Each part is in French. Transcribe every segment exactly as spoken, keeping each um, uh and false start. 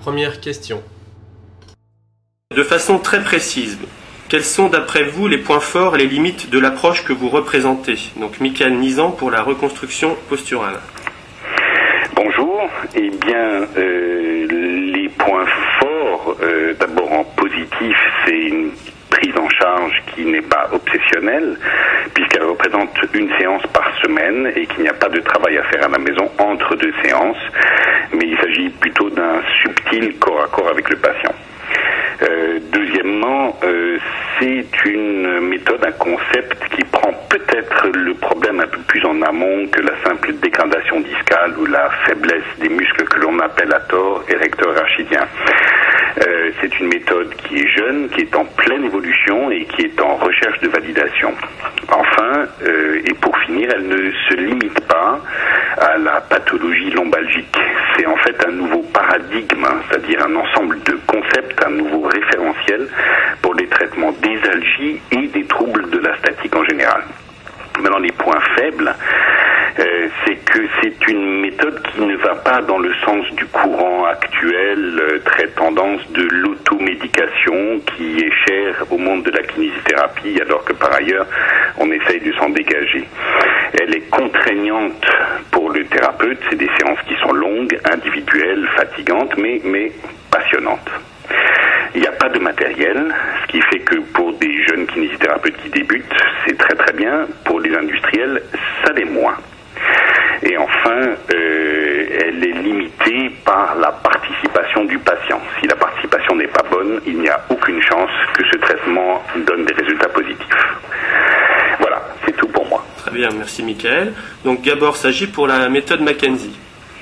Première question. De façon très précise, quels sont d'après vous les points forts et les limites de l'approche que vous représentez? Donc Michael Nizan pour la reconstruction posturale. Bonjour. Eh bien, euh, les points forts, euh, d'abord en positif, c'est une prise en charge qui n'est pas obsessionnelle, puisqu'elle représente une séance par semaine et qu'il n'y a pas de travail à faire à la maison entre deux séances, mais il s'agit plutôt d'un subtil corps à corps avec le patient. Euh, deuxièmement, euh, c'est une méthode, un concept qui prend peut-être le problème un peu plus en amont que la simple dégradation discale ou la faiblesse des muscles que l'on appelle à tort érecteur rachidien. Euh, c'est une méthode qui est jeune, qui est en pleine évolution et qui est en recherche de validation. Enfin, euh, et pour finir, elle ne se limite pas à la pathologie lombalgique. C'est en fait un nouveau paradigme, hein, c'est-à-dire un ensemble de concepts, un nouveau référentiel pour les traitements des algies et des troubles de la statique en général. Maintenant, les points faibles, euh, c'est que c'est une méthode qui ne va pas dans le sens du courant actuel, euh, très tendance de l'automédication, qui est chère au monde de la kinésithérapie, alors que par ailleurs, on essaye de s'en dégager. Elle est contraignante pour le thérapeute, c'est des séances qui sont longues, individuelles, fatigantes, mais, mais passionnantes. Il n'y a pas de matériel, ce qui fait que pour des jeunes kinésithérapeutes qui débutent, c'est très très bien. Pour les industriels, ça l'est moins. Et enfin, euh, elle est limitée par la participation du patient. Si la participation n'est pas bonne, il n'y a aucune chance que ce traitement donne des résultats positifs. Voilà, c'est tout pour moi. Très bien, merci Michael. Donc Gabor s'agit pour la méthode Mackenzie.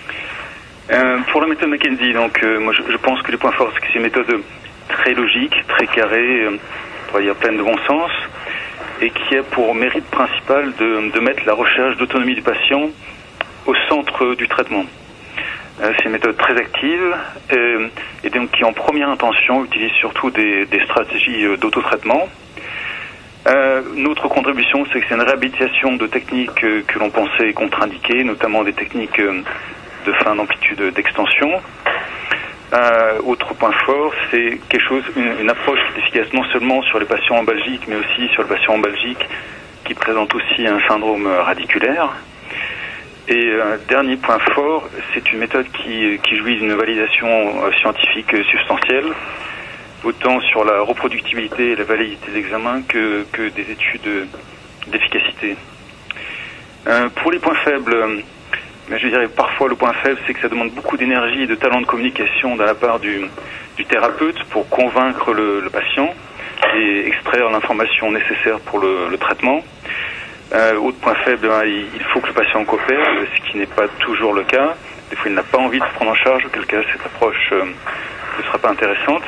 Euh, pour la méthode Mackenzie, donc euh, moi je, je pense que les points forts, c'est que c'est une méthode très logique, très carrée, euh, on va dire pleine de bon sens, et qui a pour mérite principal de, de mettre la recherche d'autonomie du patient au centre du traitement. Euh, c'est une méthode très active euh, et donc qui en première intention utilise surtout des, des stratégies euh, d'autotraitement. Euh, notre contribution, c'est que c'est une réhabilitation de techniques euh, que l'on pensait contre-indiquées, notamment des techniques euh, de fin d'amplitude d'extension. Euh, autre point fort, c'est quelque chose, une, une approche qui est efficace non seulement sur les patients lombalgiques, mais aussi sur les patients lombalgiques qui présentent aussi un syndrome radiculaire. Et euh, dernier point fort, c'est une méthode qui, qui jouit d'une validation euh, scientifique substantielle, autant sur la reproductibilité et la validité des examens que, que des études d'efficacité. Euh, pour les points faibles, mais je dirais parfois le point faible, c'est que ça demande beaucoup d'énergie et de talent de communication de la part du, du thérapeute pour convaincre le, le patient et extraire l'information nécessaire pour le, le traitement. Euh, autre point faible, hein, il faut que le patient coopère, ce qui n'est pas toujours le cas. Des fois, il n'a pas envie de se prendre en charge, auquel cas cette approche euh, ne sera pas intéressante.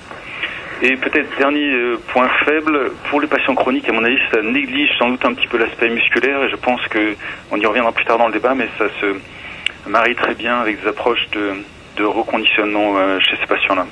Et peut-être dernier euh, point faible, pour les patients chroniques, à mon avis, ça néglige sans doute un petit peu l'aspect musculaire, et je pense que on y reviendra plus tard dans le débat, mais ça se marie très bien avec des approches de, de reconditionnement euh, chez ces patients-là.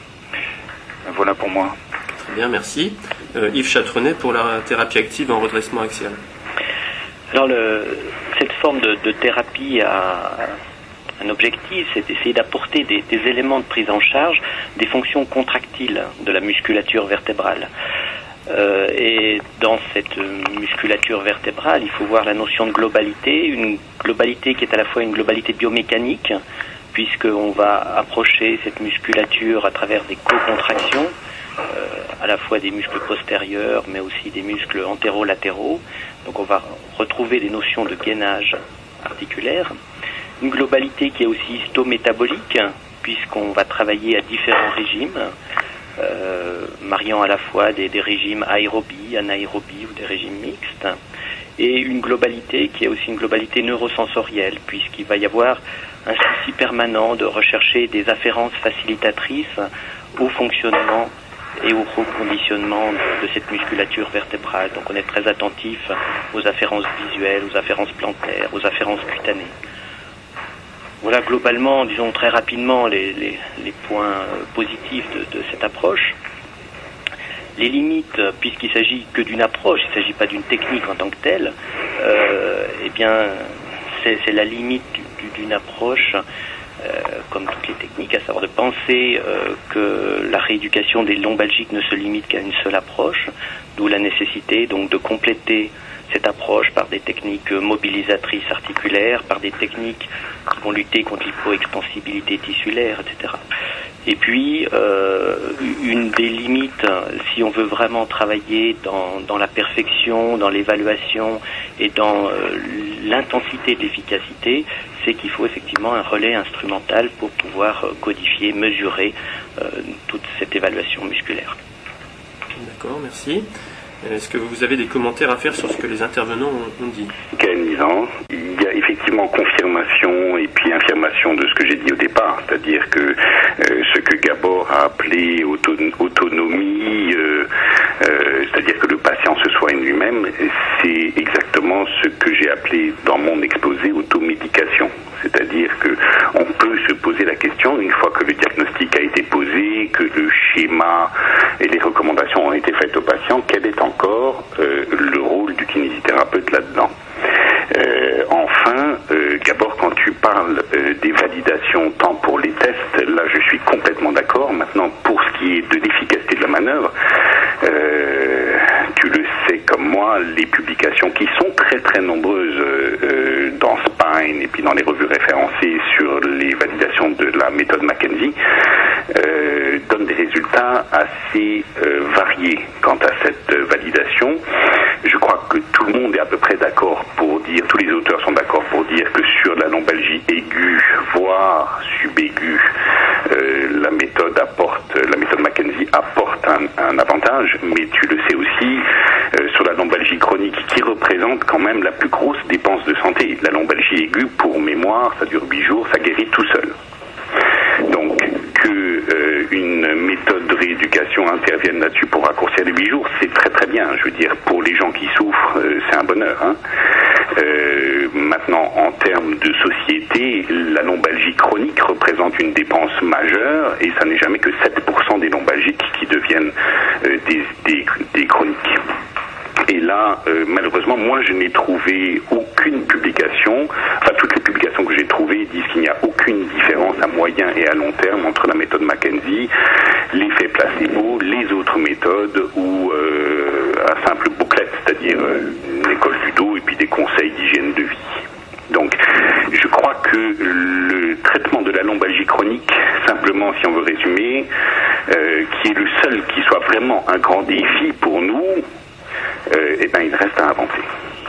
Voilà pour moi. Très bien, merci. Euh, Yves Chatrenet pour la thérapie active en redressement axial. Alors, le, cette forme de, de thérapie a un objectif, c'est d'essayer d'apporter des, des éléments de prise en charge des fonctions contractiles de la musculature vertébrale. Euh, et dans cette musculature vertébrale, il faut voir la notion de globalité, une globalité qui est à la fois une globalité biomécanique, puisqu'on va approcher cette musculature à travers des co-contractions, euh, à la fois des muscles postérieurs, mais aussi des muscles antérolatéraux. Donc on va retrouver des notions de gainage articulaire. Une globalité qui est aussi histométabolique, puisqu'on va travailler à différents régimes, euh, mariant à la fois des, des régimes aérobie, anaérobie ou des régimes mixtes. Et une globalité qui est aussi une globalité neurosensorielle, puisqu'il va y avoir un souci permanent de rechercher des afférences facilitatrices au fonctionnement et au reconditionnement de, de cette musculature vertébrale. Donc on est très attentif aux afférences visuelles, aux afférences plantaires, aux afférences cutanées. Voilà globalement, disons très rapidement, les, les, les points positifs de, de cette approche. Les limites, puisqu'il s'agit que d'une approche, il ne s'agit pas d'une technique en tant que telle, euh, eh bien, c'est, c'est la limite d'une approche comme toutes les techniques, à savoir de penser euh, que la rééducation des lombalgiques ne se limite qu'à une seule approche, d'où la nécessité donc de compléter cette approche par des techniques mobilisatrices articulaires, par des techniques qui vont lutter contre l'hypoextensibilité tissulaire, et cetera. Et puis, euh, une des limites, si on veut vraiment travailler dans, dans la perfection, dans l'évaluation et dans euh, l'intensité de l'efficacité, c'est qu'il faut effectivement un relais instrumental pour pouvoir codifier, mesurer euh, toute cette évaluation musculaire. D'accord, merci. Est-ce que vous avez des commentaires à faire sur ce que les intervenants ont, ont dit? Canalisant, il y a effectivement confirmation et puis affirmation de ce que j'ai dit au départ, c'est-à-dire que euh, ce que Gabor a appelé auto autonomie, euh, euh, c'est-à-dire que le patient se soigne lui-même, c'est exactement ce que j'ai appelé dans mon exposé automédication. C'est-à-dire que on peut se poser la question, une fois que le diagnostic a été posé, que le schéma et les recommandations ont été faites au patient, quel est encore euh, le rôle du kinésithérapeute là-dedans. Euh, enfin, euh, Gabor, quand tu parles euh, des validations tant pour les tests, là je suis complètement d'accord. Maintenant, pour ce qui est de l'efficacité de la manœuvre, euh, tu le sais comme moi, les publications qui sont très très nombreuses euh, dans Spine et puis dans les revues référencées sur les validations de la méthode Mackenzie euh, donnent des résultats assez euh, variés quant à cette euh, validation. Je crois que tout le monde est à peu près d'accord pour dire, tous les auteurs sont d'accord pour dire que sur la lombalgie aiguë, voire subaiguë, euh, la méthode apporte, la méthode Mackenzie apporte un, un avantage, mais tu le sais aussi, euh, sur la lombalgie chronique, qui représente quand même la plus grosse dépense de santé. La lombalgie aiguë, pour mémoire, ça dure huit jours, ça guérit tout seul. Donc, que euh, une méthode de rééducation intervienne là-dessus pour raccourcir les huit jours, c'est très très bien. Je veux dire, pour les gens qui souffrent, euh, c'est un bonheur. Hein. Euh, maintenant, en termes de société, la lombalgie chronique représente une dépense majeure et ça n'est jamais que sept pour cent des lombalgiques qui deviennent euh, des, des, des chroniques. Et là, euh, malheureusement, moi, je n'ai trouvé aucune publication, enfin, toutes les publications que j'ai trouvées disent qu'il n'y a aucune différence à moyen et à long terme entre la méthode Mackenzie, l'effet placebo, les autres méthodes ou euh, un simple booklet, c'est-à-dire euh, une école du dos et puis des conseils d'hygiène de vie. Donc, je crois que le traitement de la lombalgie chronique, simplement, si on veut résumer, euh, qui est le seul qui soit vraiment un grand défi pour nous, Euh, eh ben, il reste à inventer.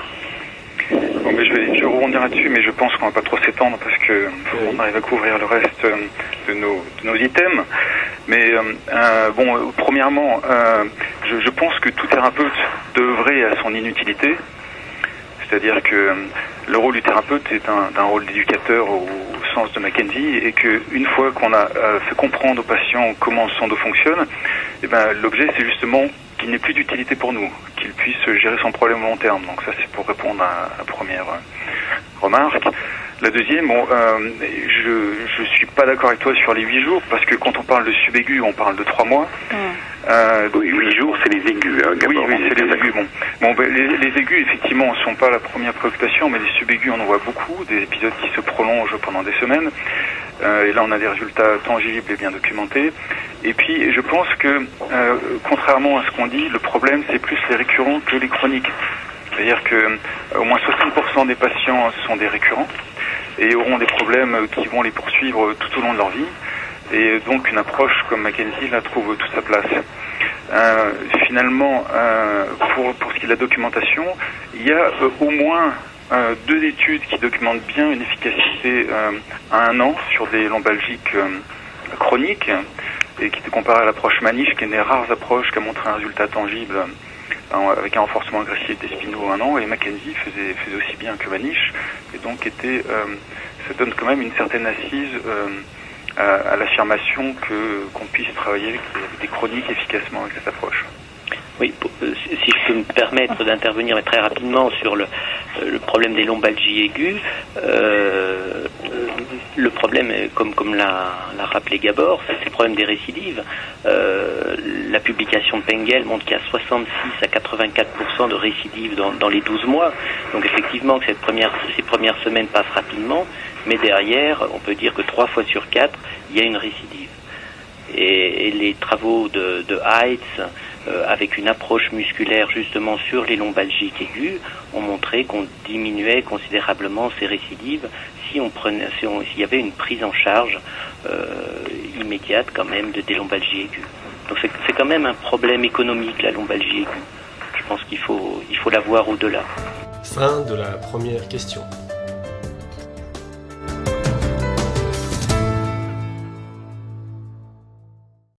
Bon, mais je, vais, je vais rebondir là-dessus, mais je pense qu'on va pas trop s'étendre parce que on arrive à couvrir le reste de nos, de nos items. Mais euh, bon, premièrement, euh, je, je pense que tout thérapeute devrait à son inutilité. C'est-à-dire que le rôle du thérapeute est un, un rôle d'éducateur au, au sens de Mackenzie, et qu'une fois qu'on a euh, fait comprendre aux patients comment son dos fonctionne, eh ben, l'objet c'est justement qu'il n'ait plus d'utilité pour nous, qu'il puisse gérer son problème au long terme. Donc ça c'est pour répondre à la première euh, remarque. La deuxième, bon, euh, je je suis pas d'accord avec toi sur les huit jours, parce que quand on parle de subaigu, on parle de trois mois. Mmh. Euh, oui, huit jours, c'est les aigus. Hein, oui, oui, c'est les aigus. Bon, bon ben, les, les aigus, effectivement, ne sont pas la première préoccupation, mais les subaigus, on en voit beaucoup, des épisodes qui se prolongent pendant des semaines. Euh, et là, on a des résultats tangibles et bien documentés. Et puis, je pense que, euh, contrairement à ce qu'on dit, le problème, c'est plus les récurrents que les chroniques. C'est-à-dire que euh, au moins soixante pour cent des patients sont des récurrents et auront des problèmes qui vont les poursuivre tout au long de leur vie. Et donc une approche comme Mackenzie là trouve toute sa place. Euh, finalement, euh, pour, pour ce qui est de la documentation, il y a euh, au moins euh, deux études qui documentent bien une efficacité euh, à un an sur des lombalgiques euh, chroniques et qui étaient comparées à l'approche Maniche, qui est une des rares approches qui a montré un résultat tangible euh, avec un renforcement agressif des spinaux à un an. Et Mackenzie faisait, faisait aussi bien que Maniche, et donc était, euh, ça donne quand même une certaine assise euh, à, à l'affirmation que qu'on puisse travailler avec des, des chroniques efficacement avec cette approche. Oui, pour, euh, si je peux me permettre d'intervenir très rapidement sur le, le problème des lombalgies aiguës, euh, le problème, comme, comme l'a, l'a rappelé Gabor, c'est le problème des récidives. Euh, la publication de Pengel montre qu'il y a soixante-six à quatre-vingt-quatre pour cent de récidives dans, dans les douze mois. Donc effectivement, que cette première, ces premières semaines passent rapidement, Mais derrière, on peut dire que trois fois sur quatre, il y a une récidive. Et, et les travaux de, de Heitz, euh, avec une approche musculaire justement sur les lombalgiques aigus, ont montré qu'on diminuait considérablement ces récidives si on prenait, si on, s'il y avait une prise en charge euh, immédiate quand même de, des lombalgies aiguës. Donc c'est, c'est quand même un problème économique, la lombalgie aiguë. Je pense qu'il faut, il faut la voir au-delà. Fin de la première question.